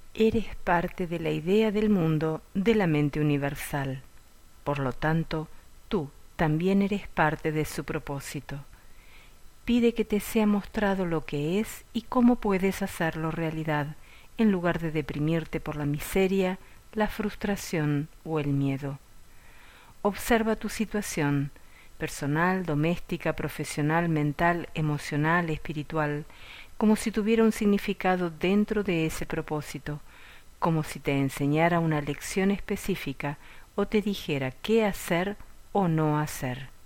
Eres parte de la idea del mundo de la mente universal. Por lo tanto, tú también eres parte de su propósito. Pide que te sea mostrado lo que es y cómo puedes hacerlo realidad, en lugar de deprimirte por la miseria, la frustración o el miedo. Observa tu situación, personal, doméstica, profesional, mental, emocional, espiritual, como si tuviera un significado dentro de ese propósito, como si te enseñara una lección específica o te dijera qué hacer o no hacer.